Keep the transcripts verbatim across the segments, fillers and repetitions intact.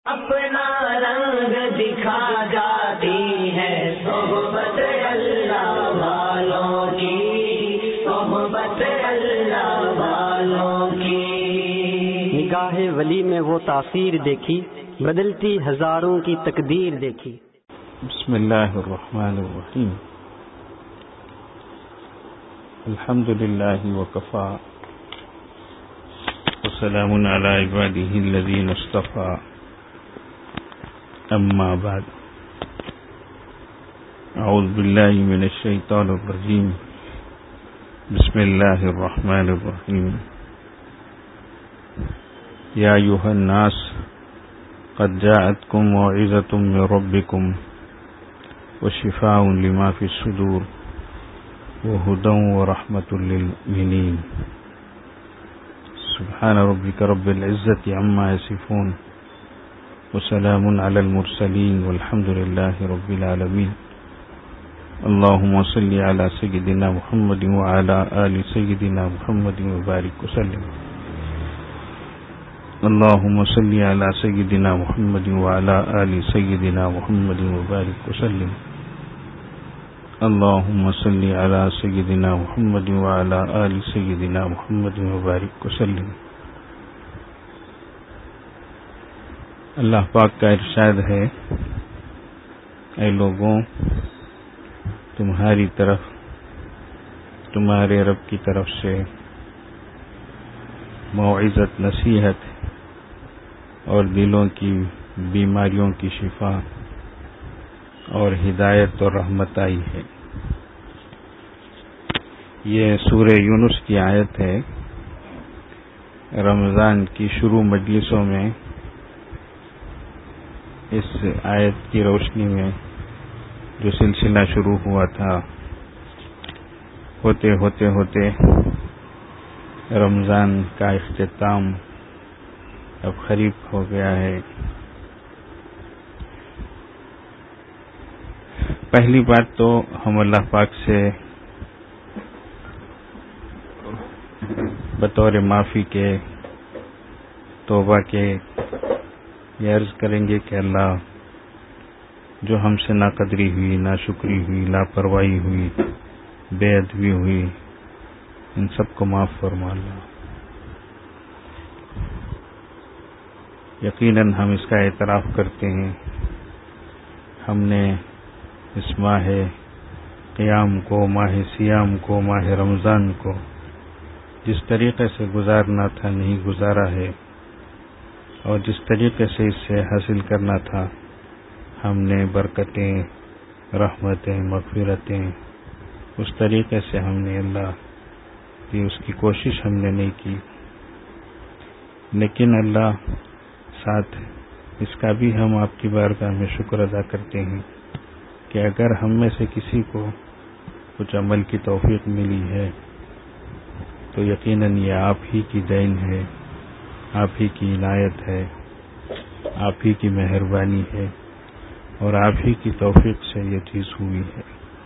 اپنا رنگ دکھا جاتی ہے صحبت اللہ والوں کی، صحبت اللہ والوں کی۔ نگاہ ولی میں وہ تاثیر دیکھی، بدلتی ہزاروں کی تقدیر دیکھی۔ بسم اللہ الرحمن الرحیم۔ الحمد للہ وکفی وسلام علی عبادہ الذین اصطفی، اما بعد، اعوذ باللہ من الشیطان الرجیم، بسم اللہ الرحمن الرحیم۔ یا ایھا الناس قد جاءتکم موعظۃ من ربکم وشفاء لما فی الصدور وہدی ورحمۃ للمؤمنین۔ سبحان ربک رب العزۃ عما یصفون وسلام علی المرسلین والحمد للہ رب العالمین۔ اللہم صل علی سیدنا محمد وعلی آل سیدنا محمد وبارک وسلم۔ اللہم صل علی سیدنا محمد وعلی آل سیدنا محمد وبارک وسلم۔ اللہم صل علی سیدنا محمد وعلی آل سیدنا محمد وبارک وسلم۔ اللہ پاک کا ارشاد ہے، اے لوگوں، تمہاری طرف تمہارے رب کی طرف سے موعظت، نصیحت اور دلوں کی بیماریوں کی شفا اور ہدایت اور رحمت آئی ہے۔ یہ سورہ یونس کی آیت ہے۔ رمضان کی شروع مجلسوں میں اس آیت کی روشنی میں جو سلسلہ شروع ہوا تھا، ہوتے ہوتے ہوتے رمضان کا اختتام اب قریب ہو گیا ہے۔ پہلی بات تو ہم اللہ پاک سے بطور معافی کے، توبہ کے یہ عرض کریں گے کہ اللہ، جو ہم سے ناقدری ہوئی، ناشکری ہوئی، لاپرواہی ہوئی، بے ادبی ہوئی، ان سب کو معاف فرما اللہ۔ یقیناً ہم اس کا اعتراف کرتے ہیں، ہم نے اس ماہ قیام کو، ماہ سیام کو، ماہ رمضان کو جس طریقے سے گزارنا تھا نہیں گزارا ہے، اور جس طریقے سے اس سے حاصل کرنا تھا ہم نے برکتیں، رحمتیں، مغفرتیں، اس طریقے سے ہم نے اللہ کی اس کی کوشش ہم نے نہیں کی۔ لیکن اللہ ساتھ اس کا بھی ہم آپ کی بارگاہ میں شکر ادا کرتے ہیں کہ اگر ہم میں سے کسی کو کچھ عمل کی توفیق ملی ہے تو یقیناً یہ آپ ہی کی دین ہے، آپ ہی کی عنایت ہے، آپ ہی کی مہربانی ہے، اور آپ ہی کی توفیق سے یہ چیز ہوئی ہے۔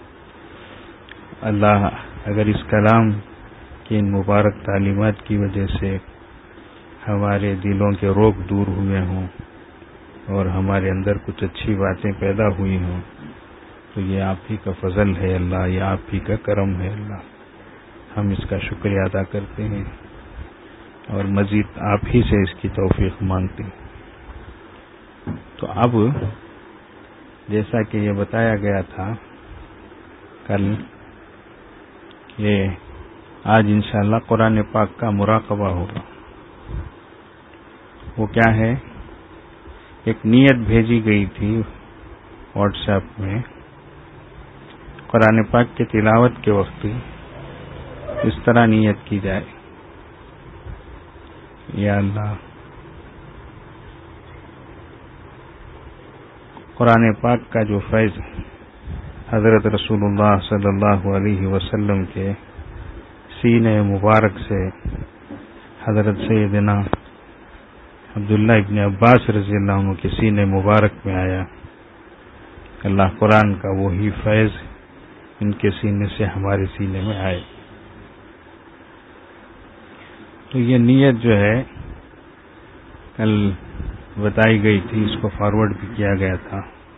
اللہ اگر اس کلام کی ان مبارک تعلیمات کی وجہ سے ہمارے دلوں کے روگ دور ہوئے ہوں اور ہمارے اندر کچھ اچھی باتیں پیدا ہوئی ہوں تو یہ آپ ہی کا فضل ہے اللہ، یہ آپ ہی کا کرم ہے اللہ۔ ہم اس کا شکریہ ادا کرتے ہیں اور مزید آپ ہی سے اس کی توفیق مانگتے ہیں۔ تو اب جیسا کہ یہ بتایا گیا تھا کل کہ آج انشاءاللہ قرآن پاک کا مراقبہ ہوگا۔ وہ کیا ہے؟ ایک نیت بھیجی گئی تھی واٹس ایپ میں، قرآن پاک کی تلاوت کے وقت اس طرح نیت کی جائے، یا اللہ قرآن پاک کا جو فیض حضرت رسول اللہ صلی اللہ علیہ وسلم کے سینہ مبارک سے حضرت سیدنا عبداللہ ابن عباس رضی اللہ عنہ کے سینے مبارک میں آیا، اللہ قرآن کا وہی فیض ان کے سینے سے ہمارے سینے میں آئے۔ تو یہ نیت جو ہے کل بتائی گئی تھی اس کو فارورڈ بھی کیا گیا تھا.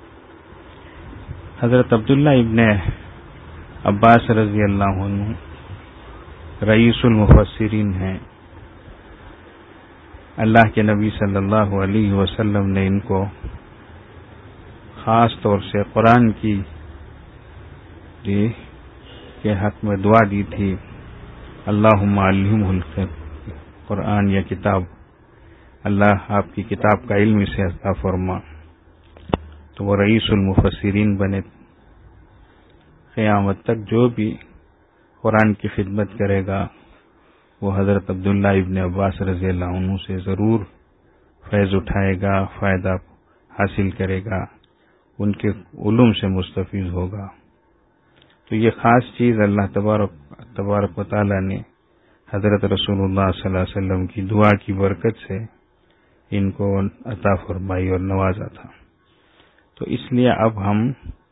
حضرت عبداللہ ابن عباس رضی اللہ عنہ رئیس المفسرین ہیں. اللہ کے نبی صلی اللہ علیہ وسلم نے ان کو خاص طور سے قرآن کی کے حق میں دعا دی تھی، اللہم علمہ القرآن، یا کتاب، اللہ آپ کی کتاب کا علم سے عطا فرما. تو وہ رئیس المفسرین بنے. قیامت تک جو بھی قرآن کی خدمت کرے گا وہ حضرت عبداللہ ابن عباس رضی اللہ عنہ سے ضرور فیض اٹھائے گا، فائدہ حاصل کرے گا، ان کے علوم سے مستفیض ہوگا. تو یہ خاص چیز اللہ تبارک تبارک و تعالی نے حضرت رسول اللہ صلی اللہ علیہ وسلم کی دعا کی برکت سے ان کو عطا فرمائی اور نوازا تھا. تو اس لیے اب ہم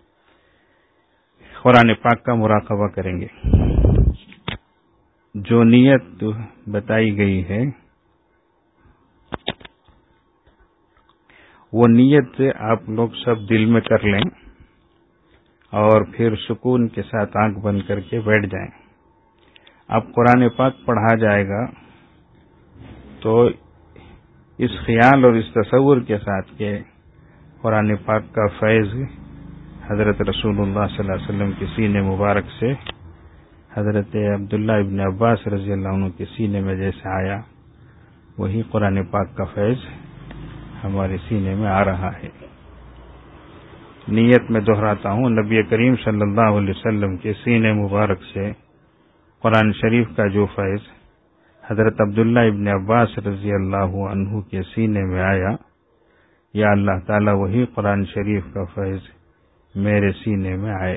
قرآن پاک کا مراقبہ کریں گے. جو نیت بتائی گئی ہے وہ نیت آپ لوگ سب دل میں کر لیں اور پھر سکون کے ساتھ آنکھ بند کر کے بیٹھ جائیں. اب قرآن پاک پڑھا جائے گا تو اس خیال اور اس تصور کے ساتھ کہ قرآن پاک کا فیض حضرت رسول اللہ صلی اللہ علیہ وسلم کے سینے مبارک سے حضرت عبداللہ ابن عباس رضی اللہ عنہ کے سینے میں جیسے آیا، وہی قرآن پاک کا فیض ہمارے سینے میں آ رہا ہے. نیت میں دہراتا ہوں، نبی کریم صلی اللہ علیہ وسلم کے سینے مبارک سے قرآن شریف کا جو فیض حضرت عبداللہ ابن عباس رضی اللہ عنہ کے سینے میں آیا، یا اللہ تعالیٰ وہی قرآن شریف کا فیض میرے سینے میں آئے.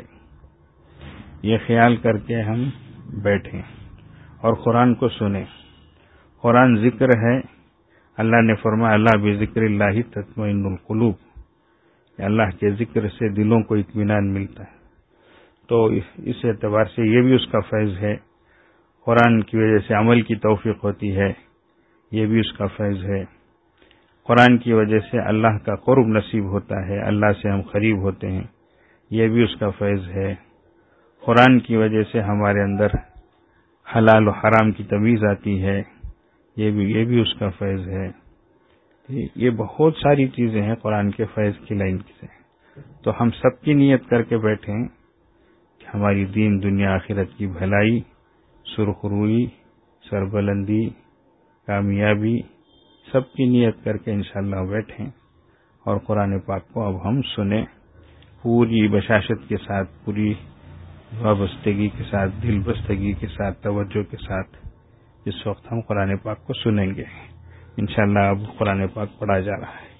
یہ خیال کر کے ہم بیٹھیں اور قرآن کو سنیں. قرآن ذکر ہے. اللہ نے فرمایا اللہ بذکر اللہ تطمئن القلوب، اللہ کے ذکر سے دلوں کو اطمینان ملتا ہے. تو اس اعتبار سے یہ بھی اس کا فیض ہے. قرآن کی وجہ سے عمل کی توفیق ہوتی ہے، یہ بھی اس کا فیض ہے. قرآن کی وجہ سے اللہ کا قرب نصیب ہوتا ہے، اللہ سے ہم قریب ہوتے ہیں، یہ بھی اس کا فیض ہے. قرآن کی وجہ سے ہمارے اندر حلال و حرام کی تمیز آتی ہے، یہ بھی یہ بھی اس کا فیض ہے. یہ بہت ساری چیزیں ہیں قرآن کے فیض کی لائن سے. تو ہم سب کی نیت کر کے بیٹھیں کہ ہماری دین دنیا آخرت کی بھلائی، سرخروئی، سربلندی، کامیابی، سب کی نیت کر کے انشاءاللہ بیٹھیں اور قرآن پاک کو اب ہم سنیں پوری بشاشت کے ساتھ، پوری وابستگی کے ساتھ، دل بستگی کے ساتھ، توجہ کے ساتھ. اس وقت ہم قرآن پاک کو سنیں گے. انشاءاللہ اب قرآن پاک پڑھا جا رہا ہے.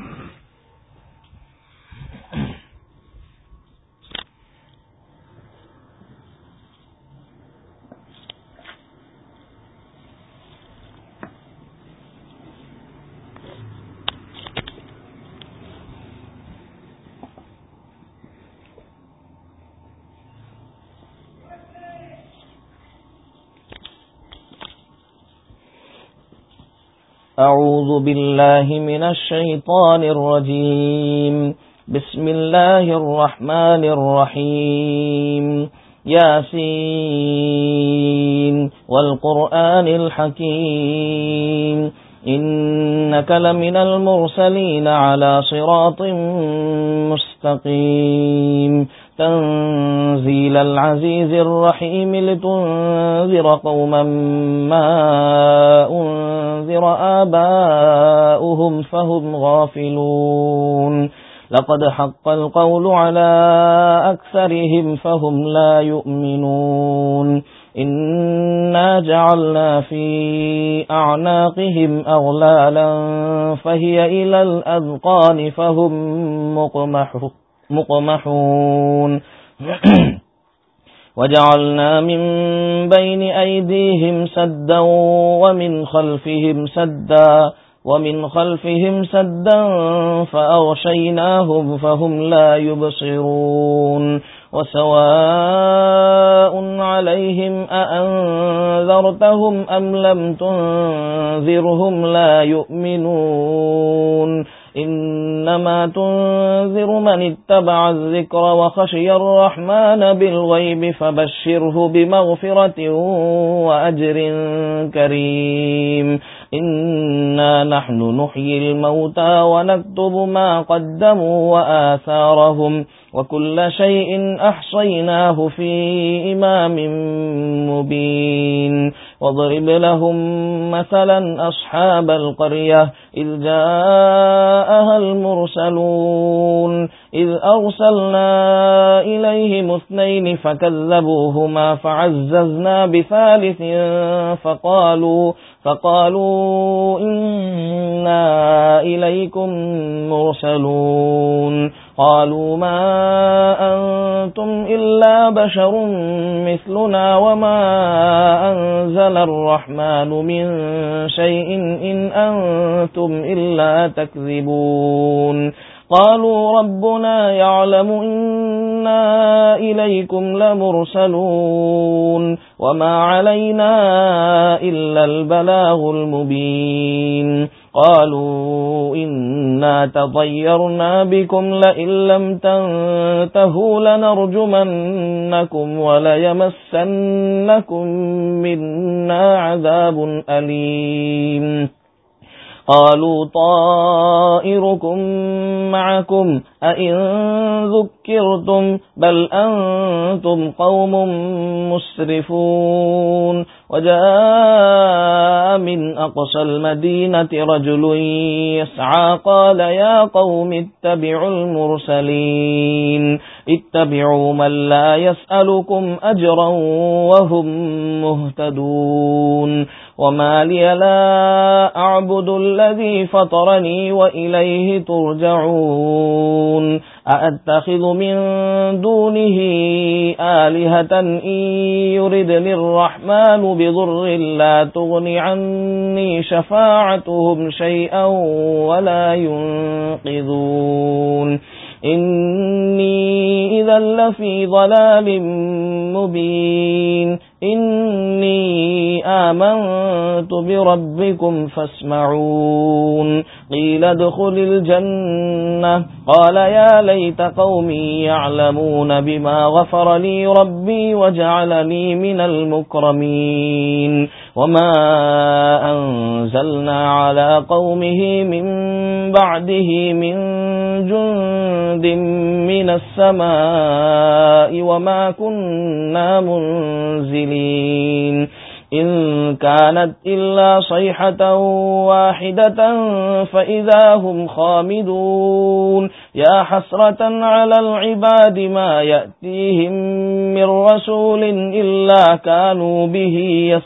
أعوذ بالله من الشيطان الرجيم. بسم الله الرحمن الرحيم. ياسين والقرآن الحكيم إنك لمن المرسلين على صراط مستقيم. تنزيل العزيز الرحيم لتنذر قوما ما أنذر آباؤهم فهم غافلون. لقد حق القول على أكثرهم فهم لا يؤمنون. إنا جعلنا في أعناقهم أغلالا فهي إلى الأذقان فهم مقمحون. وجعلنا من بين أيديهم سدا ومن خلفهم سدا ومن خلفهم سدا فأغشيناهم فهم لا يبصرون. وسواء عليهم أأنذرتهم أم لم تنذرهم لا يؤمنون إنما تنذر من اتبع الذكر وخشي الرحمن بالغيب فبشره بمغفرة وأجر كريم إنا نحن نحيي الموتى ونكتب ما قدموا وآثارهم وكل شيء أحصيناه في إمام مبين واضرب لهم مثلا أصحاب القرية إذ جاءها المرسلون إذ أرسلنا إليهم اثنين فكذبوهما فعززنا بثالث فقالوا فقالوا إنا إليكم مرسلون قالوا ما أنتم إلا بشر مثلنا وما أنزل الرحمن من شيء إن أنتم إلا تكذبون قالوا ربنا يعلم إنا إليكم لمرسلون وما علينا إلا البلاغ المبين قالوا إنا تطيرنا بكم لئن لم تنتهوا لنرجمنكم وليمسنكم منا عذاب أليم قالوا طائركم معكم أئن ذكرتم بل أنتم قوم مسرفون وجاء من أقصى المدينة رجل يسعى قال يا قوم اتبعوا المرسلين اتبعوا من لا يسألكم أجرا وهم مهتدون وما لي لا أعبد الذي فطرني وإليه ترجعون أأتخذ من دونه آلهة إن يردني الرحمن بضر لا تغن عني شفاعتهم شيئا ولا ينقذون إني إذا لفي ضلال مبين إني آمنت بربكم فاسمعون قيل ادخل الجنة قال يا ليت قومي يعلمون بما غفر لي ربي وجعلني من المكرمين وما أنزلنا على قومه من بعده من جند من السماء وما كنا منزلين إن كانت إلا صيحة واحدة فإذا هم خامدون يا حسرة على العباد ما يأتيهم من رسول إلا كانوا به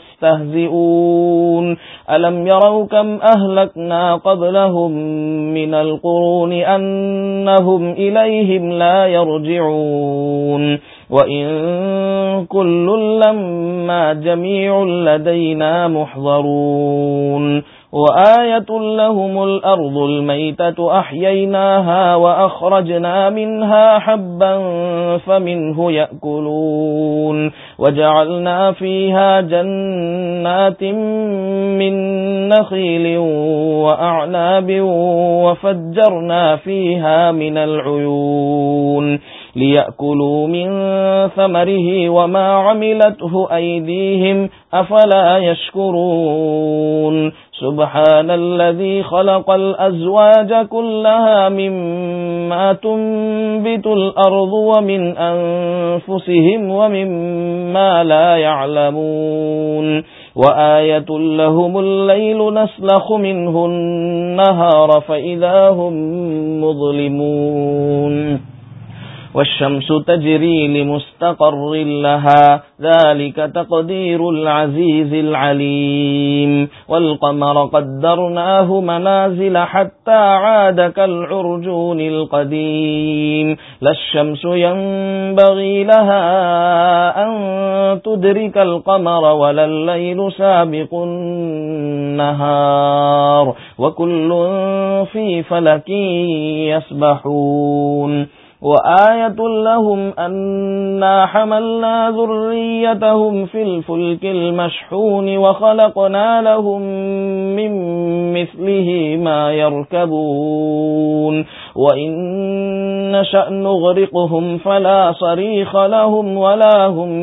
يستهزئون ألم يروا كم أهلكنا قبلهم من القرون أنهم إليهم لا يرجعون وَإِن كُلٌّ لَّمَّا جَمِيعٌ لَّدَيْنَا مُحْضَرُونَ وَآيَةٌ لَّهُمُ الْأَرْضُ الْمَيْتَةُ أَحْيَيْنَاهَا وَأَخْرَجْنَا مِنْهَا حَبًّا فَمِنْهُ يَأْكُلُونَ وَجَعَلْنَا فِيهَا جَنَّاتٍ مِّن نَّخِيلٍ وَأَعْنَابٍ وَفَجَّرْنَا فِيهَا مِنَ الْعُيُونِ لِيَأْكُلُوا مِن ثَمَرِهِ وَمَا عَمِلَتْهُ أَيْدِيهِمْ أَفَلَا يَشْكُرُونَ سُبْحَانَ الَّذِي خَلَقَ الْأَزْوَاجَ كُلَّهَا مِمَّا تُنبِتُ الْأَرْضُ وَمِنْ أَنفُسِهِمْ وَمِمَّا لَا يَعْلَمُونَ وَآيَةٌ لَّهُمُ اللَّيْلُ نَسْلَخُ مِنْهُ النَّهَارَ فَإِذَا هُمْ مُظْلِمُونَ والشمس تجري لمستقر لها ذلك تقدير العزيز العليم والقمر قدرناه منازل حتى عاد كالعرجون القديم لا الشمس ينبغي لها أن تدرك القمر ولا الليل سابق النهار وكل في فلك يسبحون وآية لهم أنا حملنا ذريتهم في الفلك المشحون وخلقنا لهم من مثله ما يركبون وإن نشأ نغرقهم فلا صريخ لهم ولا هم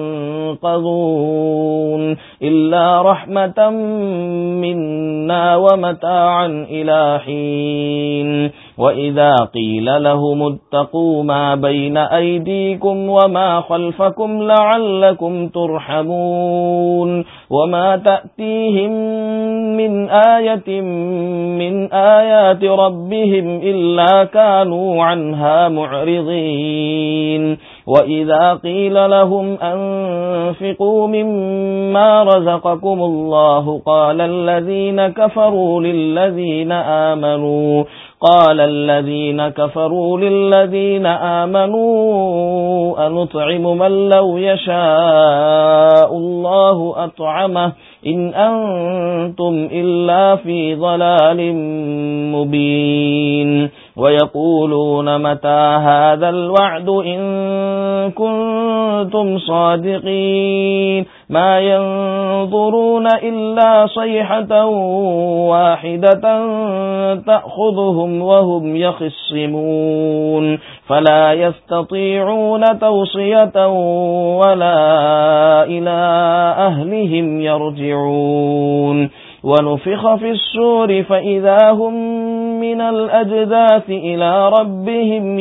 ينقذون إلا رحمة منا ومتاعا إلى حين وإذا قيل لهم اتقوا ما بين أيديكم وما خلفكم لعلكم ترحمون وما تأتيهم من آية من آيات ربهم إلا كانوا عنها معرضين وإذا قيل لهم أنفقوا مما رزقكم الله قال الذين كفروا للذين آمنوا قال الذين كفروا للذين آمنوا أنطعم من لو يشاء الله أطعمه إن أنتم إلا في ضلال مبين ويقولون متى هذا الوعد إن كنتم صادقين ما ينظرون إلا صيحة واحدة تأخذهم وهم يخصمون فلا يستطيعون توصية ولا إلى أهلهم يرجعون ونفخ في الصور فإذا هم من الأجداث إلى ربهم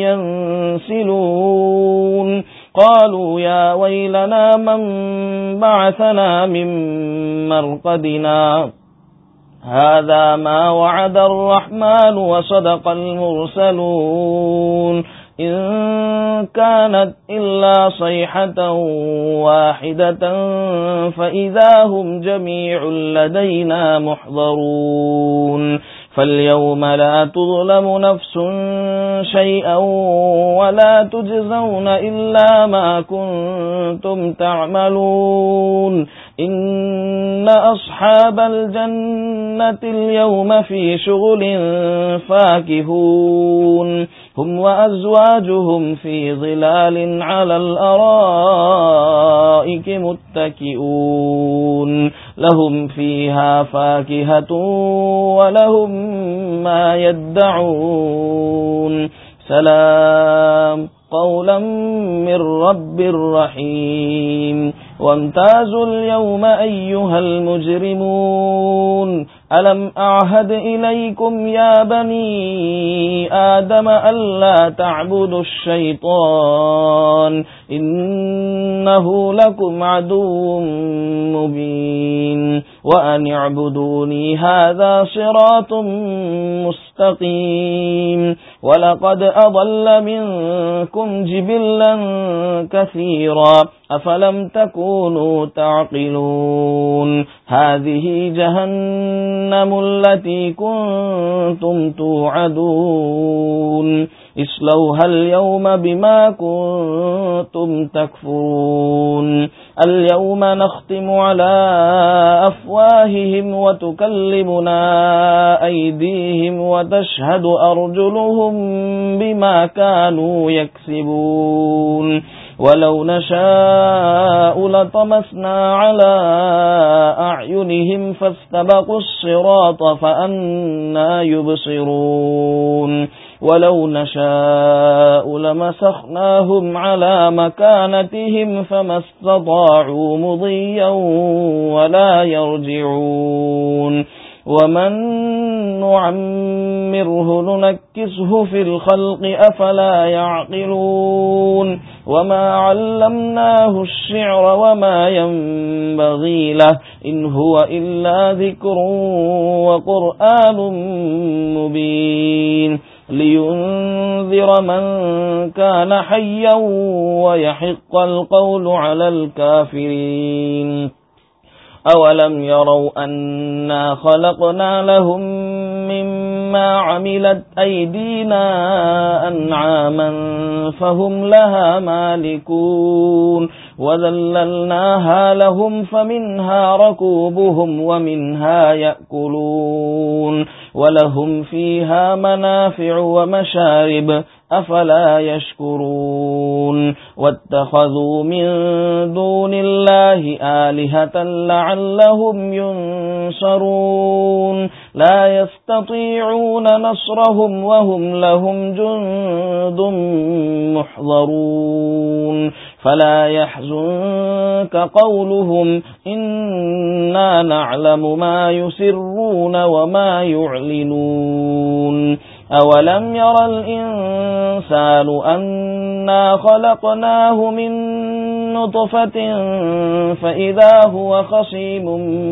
ينسلون قالوا يا ويلنا من بعثنا من مرقدنا هذا ما وعد الرحمن وصدق المرسلون إن كانت إلا صيحة واحدة فإذا هم جميع لدينا محضرون فاليوم لا تظلم نفس شيئا ولا تجزون إلا ما كنتم تعملون إن أصحاب الجنة اليوم في شغل فاكهون هم وأزواجهم في ظلال على الأرائك متكئون لهم فيها فاكهة ولهم ما يدعون سلام قولا من رب رحيم وامتازوا اليوم أيها المجرمون ألم أعهد إليكم يا بني آدم ألا تعبدوا الشيطان إنه لكم عدو مبين وأن اعبدوني هذا صراط مستقيم ولقد أضل منكم جبلا كثيرا أفلم تكونوا تعقلون هذه جهنم التي كنتم توعدون اصلوها اليوم بما كنتم تكفرون اليوم نختم على أفواههم وتكلمنا أيديهم وتشهد أرجلهم بما كانوا يكسبون ولو نشاء لطمسنا على أعينهم فاستبقوا الصراط فأنى يبصرون ولو نشاء لمسخناهم على مكانتهم فما استطاعوا مضيا ولا يرجعون ومن نعمره ننكسه في الخلق أفلا يعقلون وما علمناه الشعر وما ينبغي له إن هو إلا ذكر وقرآن مبين لينذر من كان حيا ويحق القول على الكافرين أولم يروا أنا خلقنا لهم مما عملت أيدينا أنعاما فهم لها مالكون وذللناها لهم فمنها ركوبهم ومنها يأكلون ولهم فيها منافع ومشارب أفلا يشكرون واتخذوا من دون الله آلهة لعلهم ينصرون لا يستطيعون نصرهم وهم لهم جند محضرون فلا يحزنك قولهم إنا نعلم ما يسرون وما يعلنون أولم ير الإنسان أنا خلقناه من نطفة فإذا هو خصيم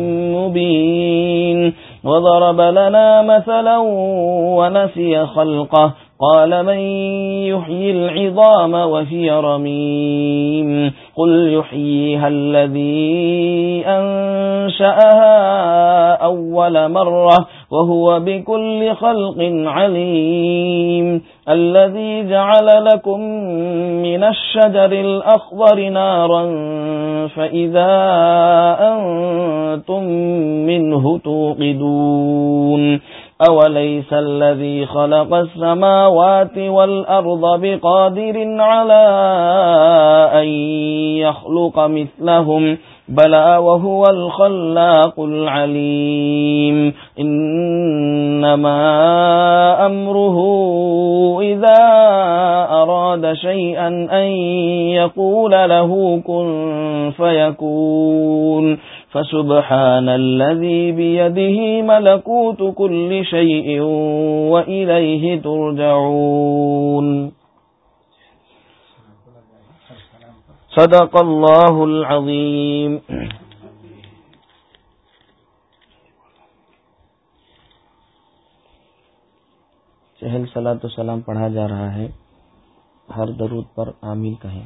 مبين وضرب لنا مثلا ونسي خلقه قال من يحيي العظام وهي رميم قل يحييها الذي أنشأها أول مرة وهو بكل خلق عليم الذي جعل لكم من الشجر الأخضر نارا فإذا أنتم منه توقدون أوليس الذي خلق السماوات والأرض بقادر على أن يخلق مثلهم بلى وهو الخلاق العليم إنما أمره إذا أراد شيئا أن يقول له كن فيكون فسبحان الذي بيده ملكوت كل شيء وإليه ترجعون صدق الله العظيم. چہل صلاۃ و سلام پڑھا جا رہا ہے، ہر درود پر آمین کہیں.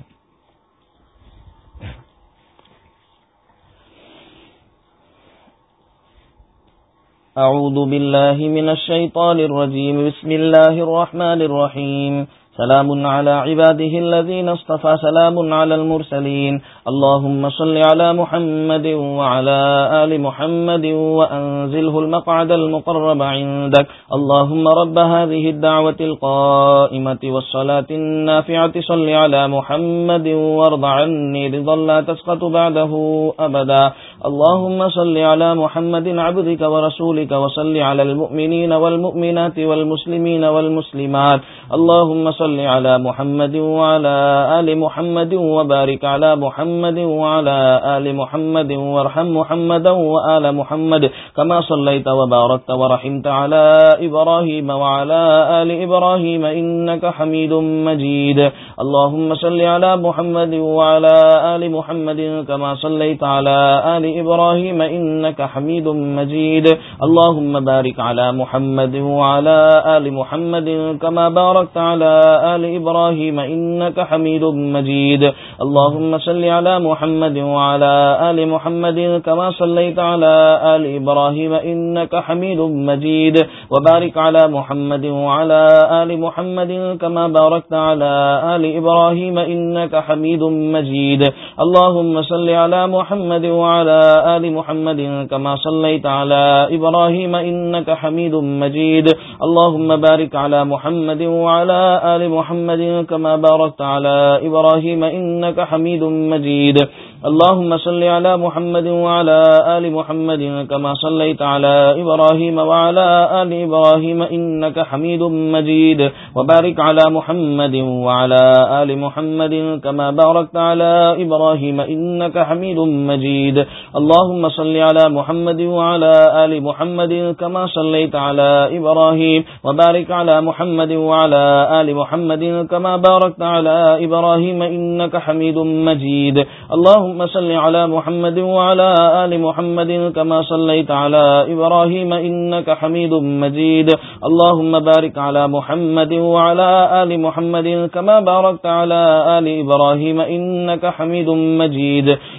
اعوذ باللہ من الشیطان الرجیم بسم اللہ الرحمن الرحیم سلام على عباده الذين اصطفى سلام على المرسلين اللهم صل على محمد وعلى آل محمد وأنزله المقعد المقرب عندك اللهم رب هذه الدعوة القائمة والصلاة النافعة صل على محمد وارض عني رضا لا تسقط بعده أبدا اللهم صل على محمد عبدك ورسولك وصل على المؤمنين والمؤمنات والمسلمين والمسلمات اللهم صل صل على محمد وعلى آل محمد وبارك على محمد وعلى آل محمد وارحم محمدا وآل محمد كما صليت وباركت ورحمت على إبراهيم وعلى آل إبراهيم إنك حميد مجيد اللهم صل على محمد وعلى آل محمد كما صليت على آل إبراهيم إنك حميد مجيد اللهم بارك على محمد وعلى آل محمد كما باركت على آل إبراهيم إنك حميد مجيد اللهم صل على محمد وعلى آل محمد كما صليت على آل إبراهيم إنك حميد مجيد وبارك على محمد وعلى آل محمد كما باركت على آل إبراهيم إنك حميد مجيد اللهم صل على محمد وعلى آل محمد كما صليت على إبراهيم إنك حميد مجيد اللهم بارك على محمد وعلى آل محمد كما باركت على إبراهيم إنك حميد مجيد اللهم صل على محمد وعلى آل محمد كما صليت على إبراهيم وعلى آل إبراهيم إنك حميد مجيد وبارك على محمد وعلى آل محمد كما باركت على إبراهيم إنك حميد مجيد اللهم صل على محمد وعلى آل محمد كما صليت على إبراهيم وبارك على محمد وعلى آل محمد كما باركت على إبراهيم إنك حميد مجيد اللهم صل على محمد وعلى آل محمد كما صليت على إبراهيم إنك حميد مجيد اللهم بارك على محمد وعلى آل محمد كما باركت على آل إبراهيم إنك حميد مجيد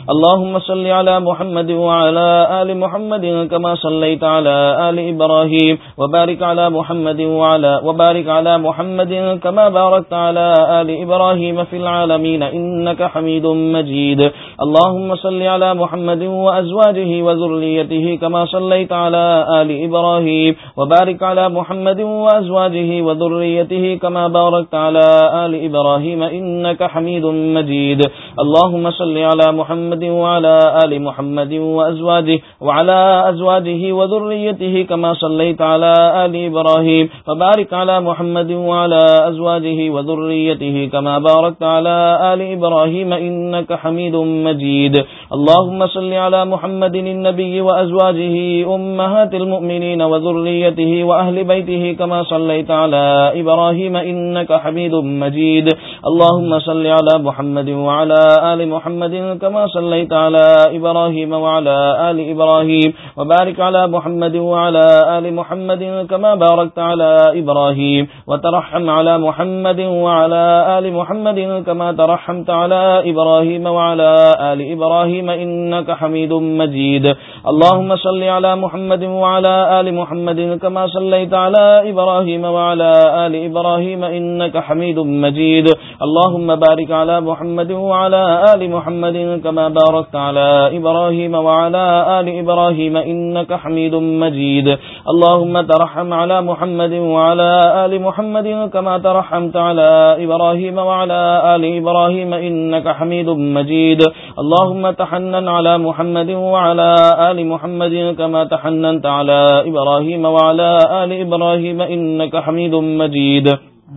اللهم صل على محمد وعلى آل محمد كما صليت على آل إبراهيم وبارك على محمد وعلى وبارك على محمد كما باركت على آل إبراهيم في العالمين إنك حميد مجيد اللهم صل على محمد وأزواجه وذريته كما صليت على آل إبراهيم وبارك على محمد وأزواجه وذريته كما باركت على آل إبراهيم إنك حميد مجيد اللهم صل على محمد وعلى آل محمد وأزواجه وعلى أزواجه وذريته كما صليت على آل إبراهيم وبارك على محمد وعلى أزواجه وذريته كما باركت على آل إبراهيم إنك حميد مجيد اللهم صل على محمد النبي وأزواجه أمهات المؤمنين وذريته وأهل بيته كما صليت على إبراهيم إنك حميد مجيد اللهم صل على محمد وعلى آل محمد كما صليت على إبراهيم وعلى آل إبراهيم وبارك على محمد وعلى آل محمد كما باركت على إبراهيم وترحم على محمد وعلى آل محمد كما ترحمت على إبراهيم وعلى آل إبراهيم إنك حميد مجيد اللهم صل على محمد وعلى آل محمد كما صليت على إبراهيم وعلى آل إبراهيم إنك حميد مجيد اللهم بارك على محمد وعلى آل محمد كما باركت على إبراهيم وعلى آل إبراهيم إنك حميد مجيد اللهم ترحم على محمد وعلى آل محمد كما ترحمت على إبراهيم وعلى آل إبراهيم إنك حميد مجيد اللهم تحنن على محمد وعلى آل محمد كما تحننت على إبراهيم وعلى آل إبراهيم إنك حميد مجيد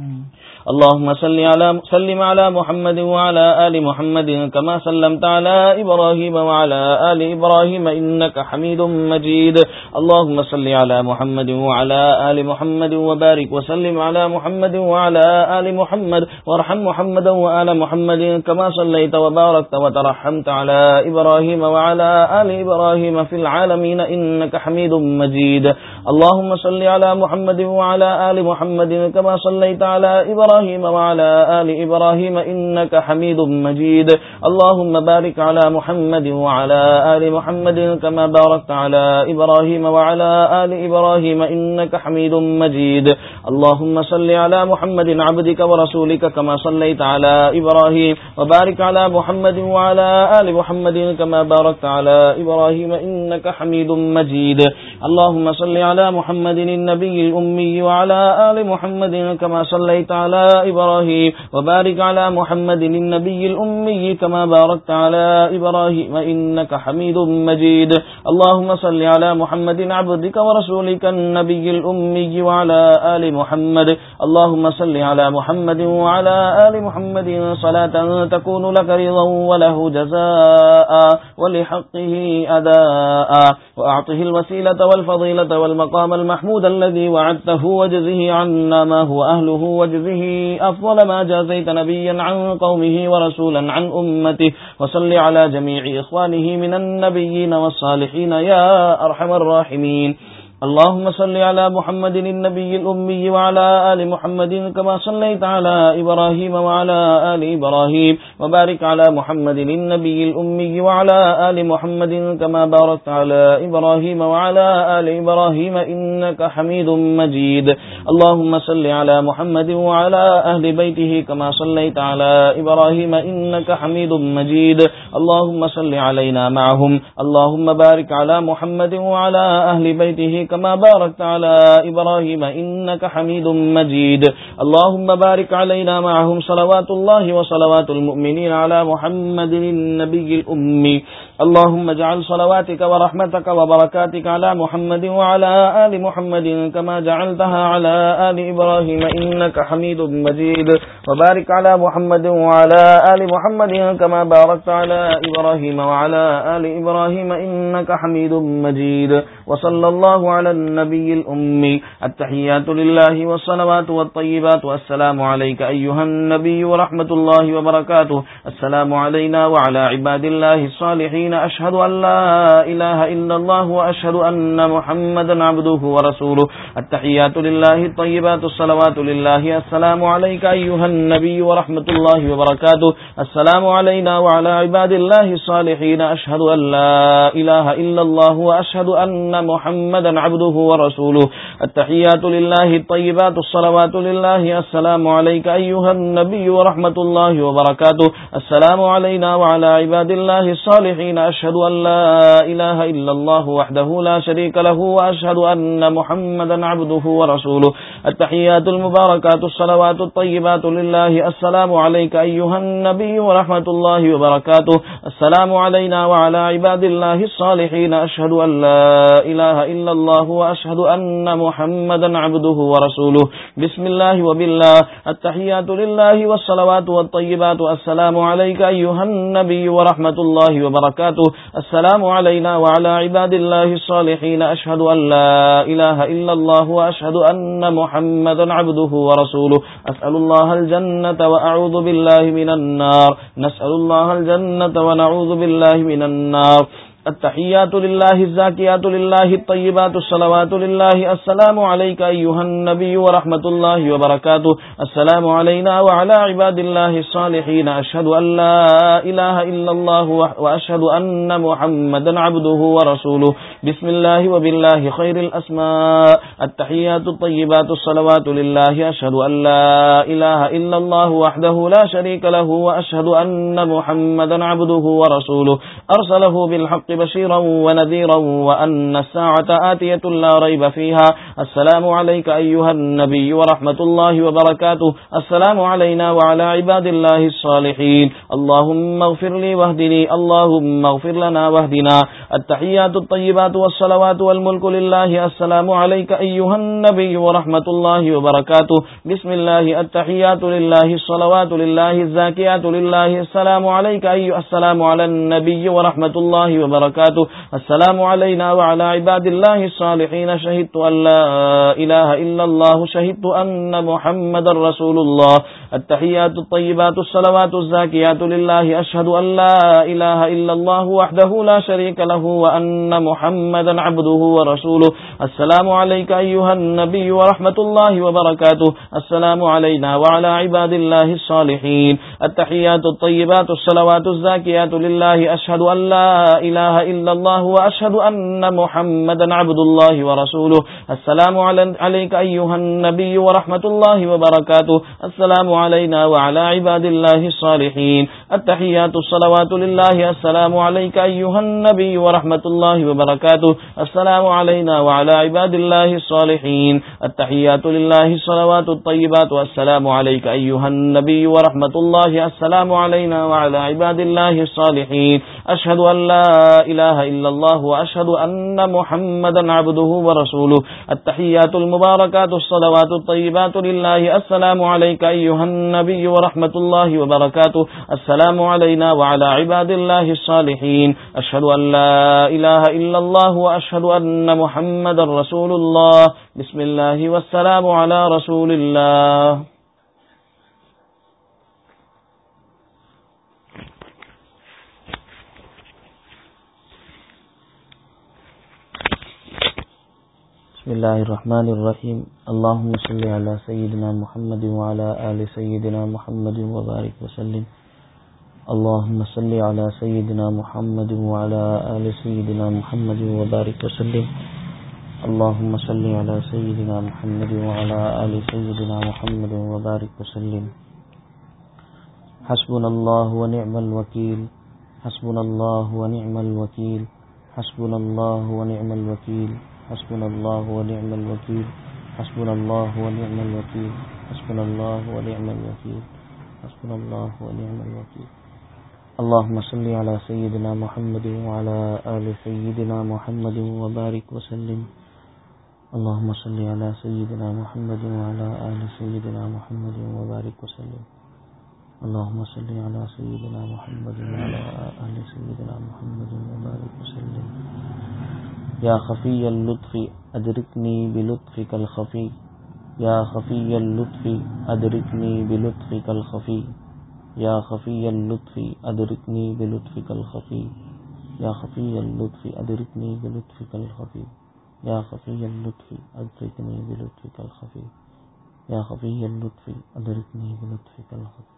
اللهم صل على سلم على محمد وعلى آل محمد كما سلمت على إبراهيم وعلى آل إبراهيم إنك حميد مجيد اللهم صل على محمد وعلى آل محمد وبارك وسلم على محمد وعلى آل محمد وارحم محمدا وآل محمد كما صليت وباركت وترحمت على إبراهيم وعلى آل إبراهيم في العالمين إنك حميد مجيد اللهم صل على محمد وعلى آل محمد كما صليت على إبراهيم وعلى آل إبراهيم إنك حميد مجيد اللهم بارك على محمد وعلى آل محمد كما باركت على إبراهيم وعلى آل إبراهيم إنك حميد مجيد اللهم صل على محمد عبدك ورسولك كما صليت على إبراهيم وبارك على محمد وعلى آل محمد كما باركت على إبراهيم إنك حميد مجيد اللهم صل على محمد النبي الأمي وعلى آل محمد كما صليت على إبراهيم وبارك على محمد النبي الأمي كما باركت على إبراهيم إنك حميد مجيد اللهم صل على محمد عبدك ورسولك النبي الأمي وعلى آل محمد اللهم صل على محمد وعلى آل محمد صلاة تكون لك رضا وله جزاء ولحقه أداء وأعطه الوسيلة والفضيلة والمقام المحمود الذي وعدته وجزه عنا ما هو أهله وجزه أفضل ما جازيت نبيا عن قومه ورسولا عن أمته وصل على جميع إخوانه من النبيين والصالحين يا أرحم الراحمين اللهم صل على محمد النبي الأمي وعلى آل محمد كما صليت على إبراهيم وعلى آل إبراهيم وبارك على محمد النبي الأمي وعلى آل محمد كما باركت على إبراهيم وعلى آل إبراهيم إنك حميد مجيد اللهم صل على محمد وعلى أهل بيته كما صليت على إبراهيم إنك حميد مجيد اللهم صل علينا معهم اللهم بارك على محمد وعلى أهل بيته كما باركت على إبراهيم إنك حميد مجيد اللهم بارك علينا معهم صلوات الله وصلوات المؤمنين على محمد النبي الأمي اللهم اجعل صلواتك ورحمتك وبركاتك على محمد وعلى آل محمد كما جعلتها على آل إبراهيم إنك حميد مجيد وبارك على محمد وعلى آل محمد كما باركت على إبراهيم وعلى آل إبراهيم إنك حميد مجيد وصلى الله على النبي الأمي. التحيات لله والصلوات والطيبات والسلام عليك أيها النبي ورحمة الله وبركاته. السلام علينا وعلى عباد الله الصالحين. أشهد أن لا إله إلا الله وأشهد أن محمدا عبده ورسوله. التحيات لله الطيبات الصلوات لله. السلام عليك أيها النبي ورحمة الله وبركاته. السلام علينا وعلى عباد الله الصالحين. أشهد أن لا إله إلا الله وأشهد أن محمدا عبده ورسوله. التحيات لله الطيبات الصلوات لله. السلام عليك أيها النبي ورحمة الله وبركاته. السلام علينا وعلى عباد الله الصالحين. أشهد أن لا إله إلا الله وحده لا شريك له وأشهد أن محمدا عبده ورسوله. التحيات المباركات الصلوات الطيبات لله. السلام عليك أيها النبي ورحمة الله وبركاته. السلام علينا وعلى عباد الله الصالحين. أشهد أن لا إله إلا الله وأشهد أن محمدا عبده ورسوله. بسم الله وبالله. التحيات لله والصلوات والطيبات. السلام عليك أيها النبي ورحمة الله وبركاته. السلام علينا وعلى عباد الله الصالحين. أشهد أن لا إله إلا الله وأشهد أن محمدا عبده ورسوله. أسأل الله الجنة وأعوذ بالله من النار. نسأل الله الجنة ونعوذ بالله من النار. التحيات لله الزاكيات لله الطيبات الصلوات لله. السلام عليك أيها النبي ورحمة الله وبركاته. السلام علينا وعلى عباد الله الصالحين. أشهد أن لا إله إلا الله وأشهد أن محمدا عبده ورسوله. بسم الله وبالله خير الأسماء. التحيات الطيبات الصلوات لله. أشهد أن لا إله إلا الله وحده لا شريك له وأشهد أن محمدا عبده ورسوله. أرسله بالحق بشيرا ونذيرا وأن الساعة آتية لا ريب فيها. السلام عليك أيها النبي ورحمة الله وبركاته. السلام علينا وعلى عباد الله الصالحين. اللهم اغفر لي واهدني. اللهم اغفر لنا واهدنا. التحيات الطيبات والصلوات والملك لله. السلام عليك أيها النبي ورحمة الله وبركاته. بسم الله. التحيات لله الصلوات لله الزاكيات لله. السلام عليك أيها السلام على النبي ورحمة الله وبركاته. السلام علينا وعلى عباد الله الصالحين. شهدت أن لا إله إلا الله. شهدت أن محمد رسول الله. التحيات الطيبات الصلوات الزاكيات لله. أشهد أن لا إله إلا الله وحده لا شريك له وأن محمدا عبده ورسوله. السلام عليك أيها النبي ورحمة الله وبركاته. السلام علينا وعلى عباد الله الصالحين. التحيات الطيبات الصلوات الزاكيات لله. أشهد أن لا إله إلا الله وأشهد أن محمدا عبد الله ورسوله. السلام عليك أيها النبي ورحمة الله وبركاته. السلام علينا وعلى عباد الله الصالحين. التحيات الصلوات لله. السلام عليك أيها النبي ورحمة الله وبركاته. السلام علينا وعلى عباد الله الصالحين. التحيات لله الصلوات الطيبات. والسلام عليك أيها النبي ورحمة الله. السلام علينا وعلى عباد الله الصالحين. أشهد أن لا إله إلا الله وأشهد أن محمدا عبده ورسوله. التحيات المباركات الصلوات الطيبات لله. السلام عليك أيها النبي ورحمة الله وبركاته. السلام علينا وعلى عباد الله الصالحين. أشهد أن لا إله إلا الله وأشهد أن محمدا رسول الله. بسم الله والسلام على رسول الله. بسم الله الرحمن الرحيم. اللهم صل على سيدنا محمد وعلى آل سيدنا محمد وبارك وسلم. اللهم صل على سيدنا محمد وعلى آل سيدنا محمد وبارك وسلم. اللهم صل على سيدنا محمد وعلى آل سيدنا محمد وبارك وسلم. حسبنا الله ونعم الوكيل. حسبنا الله ونعم الوكيل. حسبنا الله ونعم الوكيل. حسبنا الله ونعم الوكيل. حسبنا الله ونعم الوكيل. حسبنا الله ونعم الوكيل. حسبنا الله ونعم الوكيل. اللهم صل على سيدنا محمد وعلى آل سيدنا محمد وبارك وسلم. اللهم صل على سيدنا محمد وعلى آل سيدنا محمد وبارك وسلم. اللهم صل على سيدنا محمد وعلى آل سيدنا محمد وبارك وسلم. یا خفی اللطف ادرکنی بلطفک الخفی یا خفی اللطف ادرکنی بلطفک الخفی یا خفی اللطف ادرکنی بلطفک الخفی یا خفی اللطف ادرکنی بلطفک الخفی یا خفی اللطف ادرکنی بلطفک الخفی یا خفی اللطف ادرکنی بلطفک الخفی.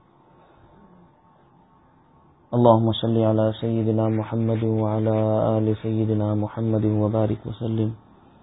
اللهم صل على سيدنا محمد وعلى آل سيدنا محمد وبارك وسلم.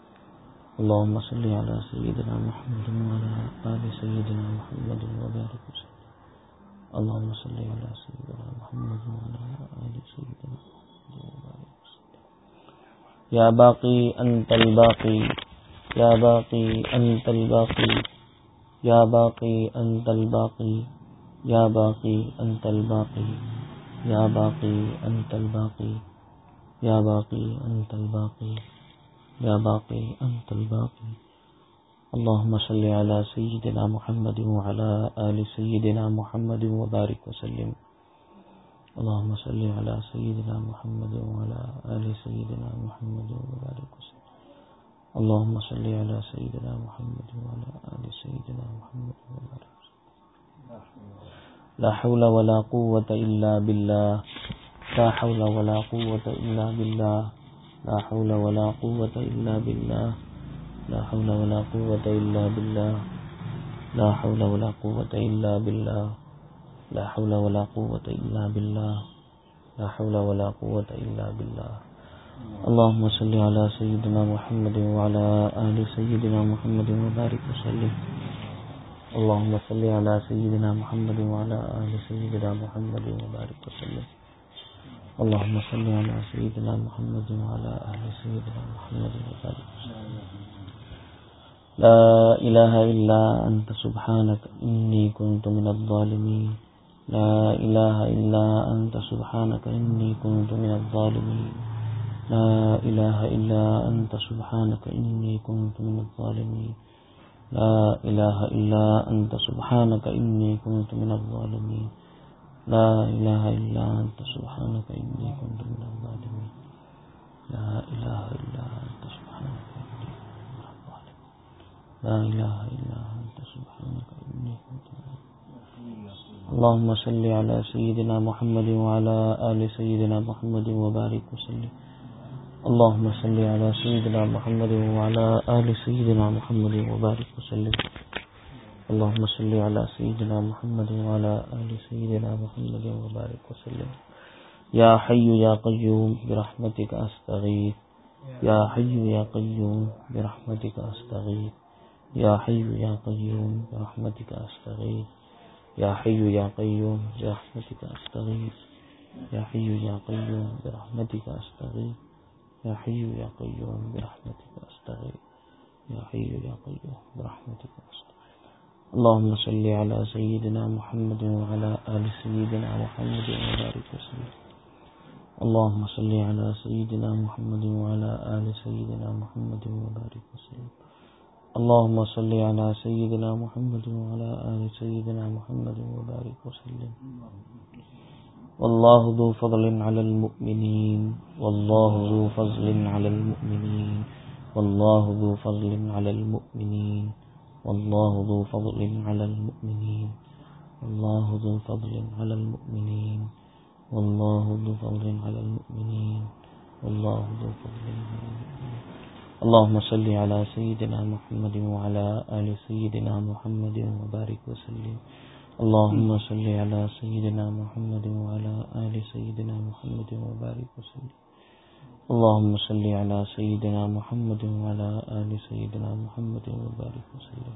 اللهم صل على سيدنا محمد وعلى آل سيدنا محمد وبارك وسلم. اللهم صل على سيدنا محمد وعلى آل سيدنا محمد وبارك وسلم. يا باقي أنت الباقي يا باقي أنت الباقي يا باقي أنت الباقي يا باقي أنت الباقي یا باقی انت الباقی یا باقی انت الباقی یا باقی انت الباقی. اللهم صل على سيدنا محمد وعلى آل سيدنا محمد وبارك وسلم. اللهم صل على سيدنا محمد وعلى آل سيدنا محمد وبارك وسلم. اللهم صل على سيدنا محمد وعلى آل سيدنا محمد وبارك وسلم. لا حول ولا قوة إلا بالله لا حول ولا قوة إلا بالله لا حول ولا قوة إلا بالله لا حول ولا قوة إلا بالله لا حول ولا قوة إلا بالله لا حول ولا قوة إلا بالله لا حول ولا قوة إلا بالله. اللهم صل على سيدنا محمد وعلى آل سيدنا محمد وبارك وسلم. اللهم صل على سيدنا محمد وعلى آل سيدنا محمد وبارك وسلم. اللهم صل على سيدنا محمد وعلى آل سيدنا محمد وبارك وسلم. لا إله إلا أنت سبحانك إني كنت من الظالمين لا إله إلا أنت سبحانك إني كنت من الظالمين لا إله إلا أنت سبحانك إني كنت من الظالمين لا إله إلا أنت سبحانك إني كنت من الظالمين لا إله إلا أنت سبحانك إني كنت من الظالمين لا إله إلا أنت سبحانك إني كنت من الظالمين لا إله إلا أنت سبحانك إني كنت من الظالمين. اللهم صل على سيدنا محمد وعلى آل سيدنا محمد وبارك وسلم. اللهم صل على سيدنا محمد وعلى آل سيدنا محمد وبارك وسلم. اللهم صل على سيدنا محمد وعلى آل سيدنا محمد وبارك وسلم. يا حي يا قيوم برحمتك أستغيث يا حي يا قيوم برحمتك أستغيث يا حي يا قيوم برحمتك أستغيث يا حي يا قيوم برحمتك أستغيث يا حي يا قيوم برحمتك أستغيث يا حي يا قيوم برحمتك أستغيث يا حي يا قيوم برحمتك أستغيث. اللهم صل على سيدنا محمد وعلى آل سيدنا محمد وبارك وسلم. اللهم صل على سيدنا محمد وعلى آل سيدنا محمد وبارك وسلم. اللهم صل على سيدنا محمد وعلى آل سيدنا محمد وبارك وسلم. والله ذو فضل على المؤمنين والله ذو فضل على المؤمنين والله ذو فضل على المؤمنين والله ذو فضل على المؤمنين والله ذو فضل على المؤمنين والله ذو فضل على المؤمنين والله ذو فضل على المؤمنين. اللهم صل على سيدنا محمد وعلى آل سيدنا محمد وبارك وسلم. اللهم صل على سيدنا محمد وعلى آل سيدنا محمد وبارك وسلم. اللهم صل على سيدنا محمد وعلى آل سيدنا محمد وبارك وسلم.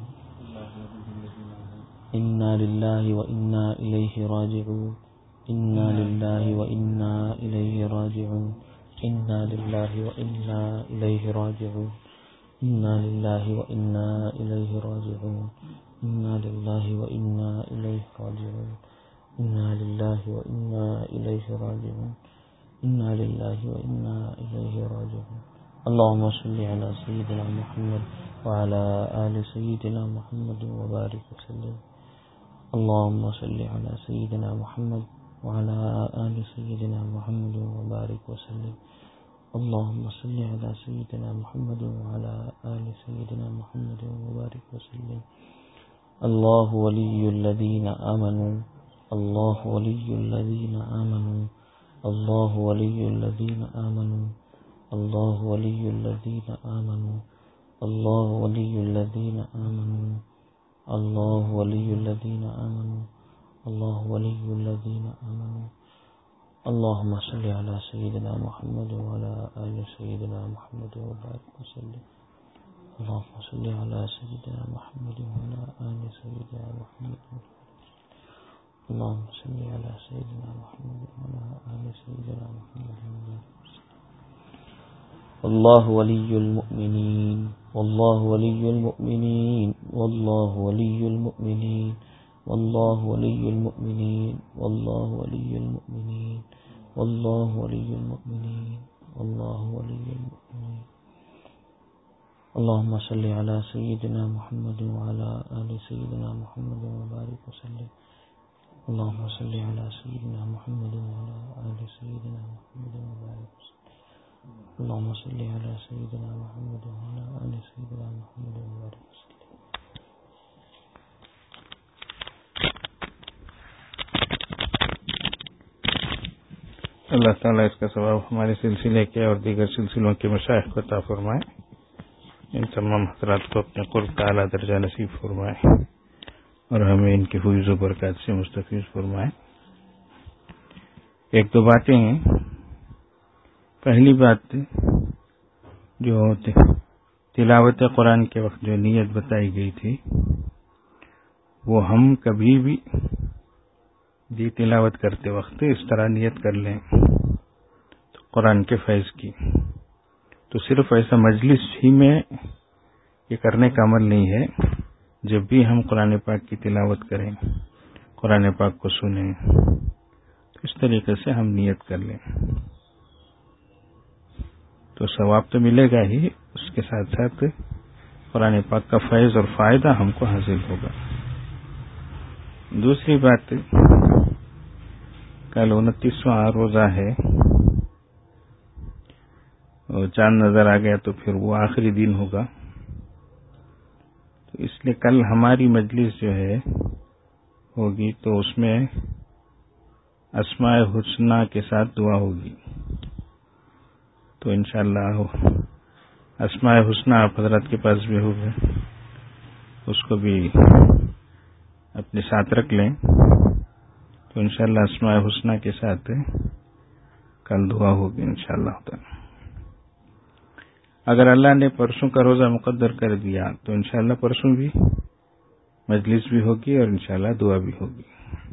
إنا لله وإنا إليه راجعون إنا لله وإنا إليه راجعون إنا لله وإنا إليه راجعون إنا لله وإنا إليه راجعون إنا لله وإنا إليه راجعون إنا لله وإنا إليه راجعون إنا لله وإنا إليه راجعون. اللهم صل على سيدنا محمد وعلى آل سيدنا محمد وبارك وسلم. اللهم صل على سيدنا محمد وعلى آل سيدنا محمد وبارك وسلم. اللهم صل على سيدنا محمد وعلى آل سيدنا محمد وبارك وسلم. الله ولي الذين آمنوا الله ولي الذين آمنوا الله ولي الذين آمنوا الله ولي الذين آمنوا الله ولي الذين آمنوا الله ولي الذين آمنوا الله ولي الذين آمنوا. اللهم صل على سيدنا محمد وعلى آل سيدنا محمد وبارك وسلم. اللهم صل على سيدنا محمد وعلى آل سيدنا محمد. اللهم صل على سيدنا محمد وعلى آل سيدنا محمد. والله ولي المؤمنين والله ولي المؤمنين والله ولي المؤمنين والله ولي المؤمنين والله ولي المؤمنين والله ولي المؤمنين والله ولي المؤمنين. اللهم صل على سيدنا محمد وعلى آل سيدنا محمد وبارك وسلم. اللهم صل على سيدنا محمد وعلى آل سيدنا محمد وبارك وسلم. اللهم صل على سيدنا محمد وعلى آل سيدنا محمد وبارك وسلم. اللہ تعالیٰ اس کا ثواب ہمارے سلسلے کے اور دیگر سلسلوں کے مشائخ کو عطا فرمائے. ان تمام حضرات کو اپنے قرب کا اعلیٰ درجہ نصیب فرمائے اور ہمیں ان کی فیض و برکات سے مستفیض فرمائے. ایک دو باتیں ہیں. پہلی بات جو تلاوت قرآن کے وقت جو نیت بتائی گئی تھی وہ ہم کبھی بھی دی تلاوت کرتے وقت اس طرح نیت کر لیں تو قرآن کے فیض کی، تو صرف ایسا مجلس ہی میں یہ کرنے کا عمل نہیں ہے. جب بھی ہم قرآن پاک کی تلاوت کریں، قرآن پاک کو سنیں، تو اس طریقے سے ہم نیت کر لیں تو ثواب تو ملے گا ہی، اس کے ساتھ ساتھ قرآن پاک کا فیض اور فائدہ ہم کو حاصل ہوگا. دوسری بات، کل انتیسواں روزہ ہے اور چاند نظر آ گیا تو پھر وہ آخری دن ہوگا، تو اس لیے کل ہماری مجلس جو ہے ہوگی تو اس میں اسماء حسنہ کے ساتھ دعا ہوگی. تو انشاءاللہ اسماء حسنہ آپ حضرات کے پاس بھی ہوگا، اس کو بھی اپنے ساتھ رکھ لیں. تو انشاءاللہ اسماء حسنہ کے ساتھ کل دعا ہوگی انشاءاللہ تعالی. اگر اللہ نے پرسوں کا روزہ مقدر کر دیا تو انشاءاللہ پرسوں بھی مجلس بھی ہوگی اور انشاءاللہ دعا بھی ہوگی.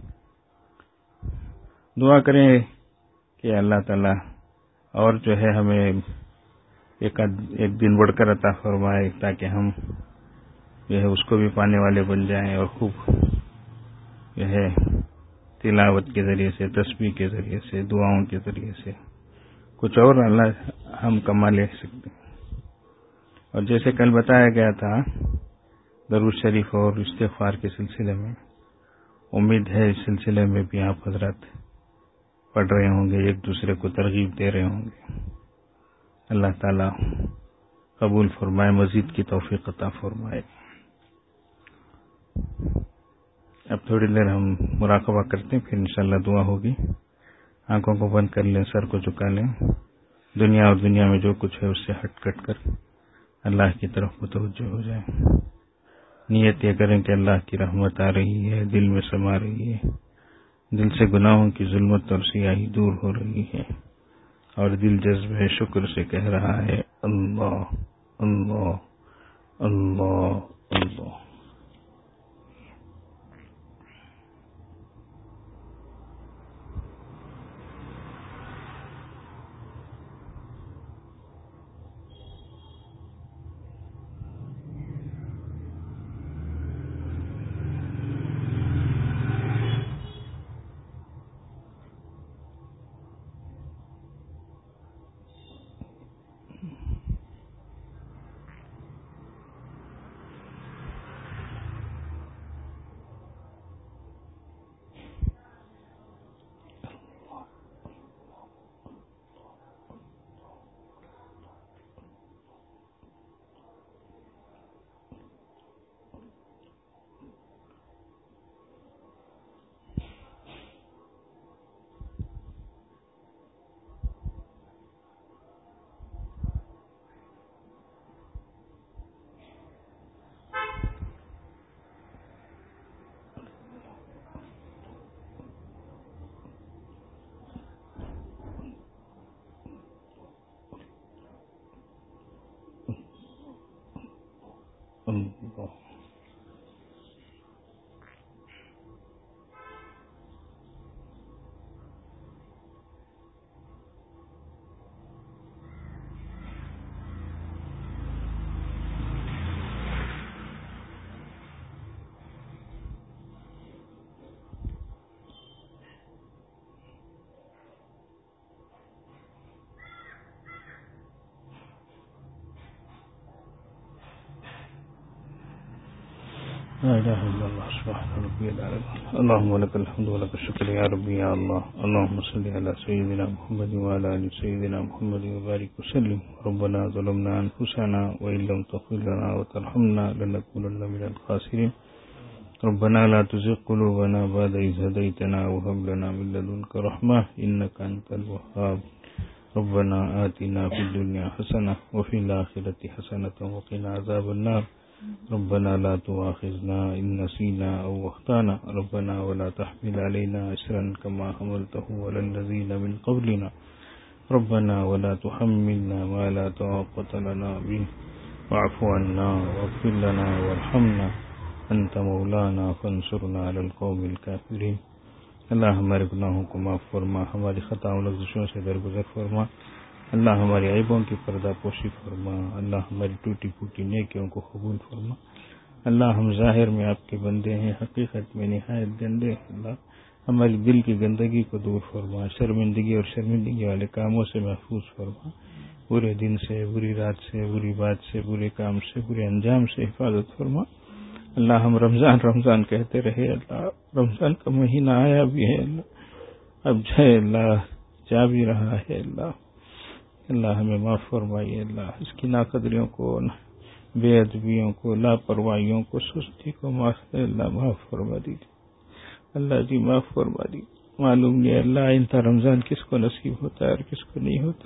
دعا کریں کہ اللہ تعالی اور جو ہے ہمیں ایک ایک دن بڑھ کر عطا فرمائے تاکہ ہم جو ہے اس کو بھی پانے والے بن جائیں اور خوب جو ہے تلاوت کے ذریعے سے، تسبیح کے ذریعے سے، دعاؤں کے ذریعے سے کچھ اور اللہ ہم کما لے سکتے ہیں. اور جیسے کل بتایا گیا تھا درود شریف اور استغفار کے سلسلے میں، امید ہے اس سلسلے میں بھی آپ حضرات پڑھ رہے ہوں گے، ایک دوسرے کو ترغیب دے رہے ہوں گے. اللہ تعالی قبول فرمائے، مزید کی توفیق عطا فرمائے. اب تھوڑی دیر ہم مراقبہ کرتے ہیں، پھر انشاءاللہ دعا ہوگی. آنکھوں کو بند کر لیں، سر کو جھکا لیں، دنیا اور دنیا میں جو کچھ ہے اس سے ہٹ کٹ کر اللہ کی طرف متوجہ ہو جائیں. نیت یہ کریں کہ اللہ کی رحمت آ رہی ہے، دل میں سما رہی ہے، دل سے گناہوں کی ظلمت اور سیاہی دور ہو رہی ہے اور دل جذب شکر سے کہہ رہا ہے اللہ اللہ اللہ اللہ. وبركاته. لا إله إلا الله سبحان ربي الأعلى. اللهم لك الحمد ولك الشكر يا ربي يا الله. اللهم صل على سيدنا محمد وعلى آل سيدنا محمد وبارك وسلم. ربنا ظلمنا أنفسنا وإن لم تغفر لنا وترحمنا لنكونن من الخاسرين. ربنا لا تزغ قلوبنا بعد إذ هديتنا وهب لنا من لدنك رحمة إنك أنت الوهاب. ربنا آتنا في الدنيا حسنة وفي الآخرة حسنة وقنا عذاب النار. ربنا لا تؤاخذنا إن نسينا أو أخطأنا. ربنا ولا تحمل علينا إصرا كما حملته على الذين من قبلنا. ربنا ولا تحملنا ما لا طاقة لنا به واعف عنا واغفر لنا وارحمنا أنت مولانا فانصرنا على القوم الكافرين. اللہ ہمارے گناہوں کو معاف فرما، ہماری خطاؤں لغزشوں سے درگزر فرما. اللہ ہماری عیبوں کی پردہ پوشی فرما. اللہ ہماری ٹوٹی پھوٹی نیکیوں کو قبول فرما. اللہ ہم ظاہر میں آپ کے بندے ہیں، حقیقت میں نہایت گندے. اللہ ہماری دل کی گندگی کو دور فرما، شرمندگی اور شرمندگی والے کاموں سے محفوظ فرما. برے دن سے، بری رات سے، بری بات سے، برے کام سے، برے انجام سے حفاظت فرما. اللہ ہم رمضان رمضان کہتے رہے. اللہ رمضان کا مہینہ آیا بھی ہے، اللہ اب جائے، اللہ جا بھی رہا ہے. اللہ اللہ ہمیں معاف فرمائیے. اللہ اس کی ناقدریوں کو، بے ادبیوں کو، لاپرواہیوں کو، سستی کو معاف اللہ معاف فرما دیجیے. اللہ جی معاف فرما دیجیے. معلوم نہیں اللہ آئندہ رمضان کس کو نصیب ہوتا ہے اور کس کو نہیں ہوتا.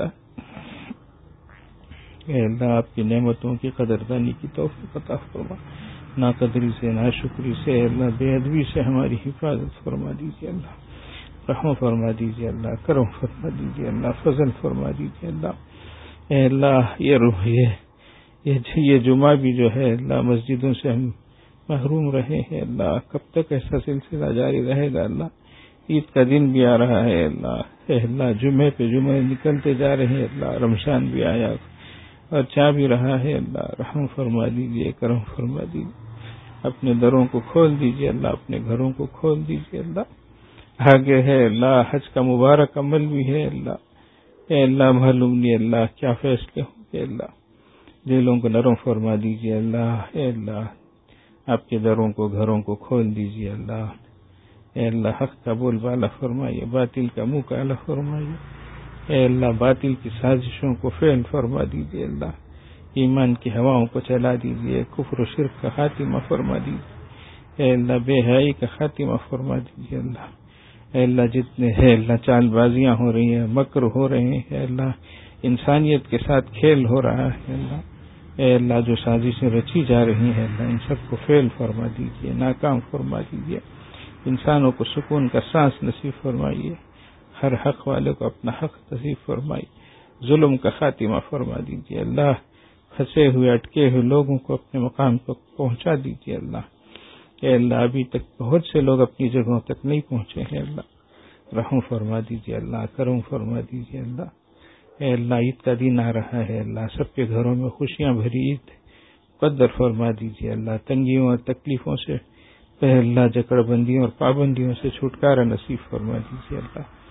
اے اللہ آپ کی نعمتوں کی قدردانی کی توفیق عطا فرما. ناقدری سے، ناشکری سے، اللہ بے ادبی سے ہماری حفاظت فرما دیجیے. اللہ رحم فرما دیجیے. اللہ کرم فرما دیجیے. اللہ فضل فرما دیجیے. اللہ اے اللہ یہ روح یہ یہ جمعہ بھی جو ہے اللہ مسجدوں سے ہم محروم رہے ہیں. اللہ کب تک ایسا سلسلہ جاری رہے گا. اللہ عید کا دن بھی آ رہا ہے. اللہ اے اللہ جمعے پہ جمعے نکلتے جا رہے ہیں. اللہ رمضان بھی آیا اور چاہ بھی رہا ہے. اللہ رحم فرما دیجیے، کرم فرما دیجیے. اپنے دروں کو کھول دیجیے. اللہ اپنے گھروں کو کھول دیجیے. اللہ آگے ہے اللہ حج کا مبارک عمل بھی ہے. اللہ اے اللہ معلوم نہیں اللہ کیا فیصلے ہوں گے. اللہ دلوں کو نرم فرما دیجیے. اللہ اے اللہ آپ کے دروں کو، گھروں کو کھول دیجیے. اللہ اے اللہ حق کا بول بالا فرمائیے، باطل کا منہ کالا فرمائیے. اے اللہ باطل کی سازشوں کو فعل فرما دیجیے. اللہ ایمان کی ہواؤں کو چلا دیجیے. کفر و شرک کا خاتمہ فرما دیجیے. اے اللہ بے حیائی کا خاتمہ فرما دیجیے. اللہ اے اللہ جتنے ہے اللہ چال بازیاں ہو رہی ہیں، مکر ہو رہے ہیں، اللہ انسانیت کے ساتھ کھیل ہو رہا ہے. اللہ اے اللہ جو سازشیں رچی جا رہی ہیں اللہ ان سب کو فعل فرما دیجیے، ناکام فرما دیجیے. انسانوں کو سکون کا سانس نصیب فرمائیے. ہر حق والے کو اپنا حق نصیب فرمائیے. ظلم کا خاتمہ فرما دیجیے. اللہ پھنسے ہوئے اٹکے ہوئے لوگوں کو اپنے مقام تک پہنچا دیجیے. اللہ اے اللہ ابھی تک بہت سے لوگ اپنی جگہوں تک نہیں پہنچے ہیں. اللہ رحم فرما دیجیے. اللہ کرم فرما دیجیے. اللہ اے اللہ عید کا دن آ رہا ہے. اللہ سب کے گھروں میں خوشیاں بھری عید قدر فرما دیجیے. اللہ تنگیوں اور تکلیفوں سے اے اللہ جکڑ بندیوں اور پابندیوں سے چھٹکارا نصیب فرما دیجیے. اللہ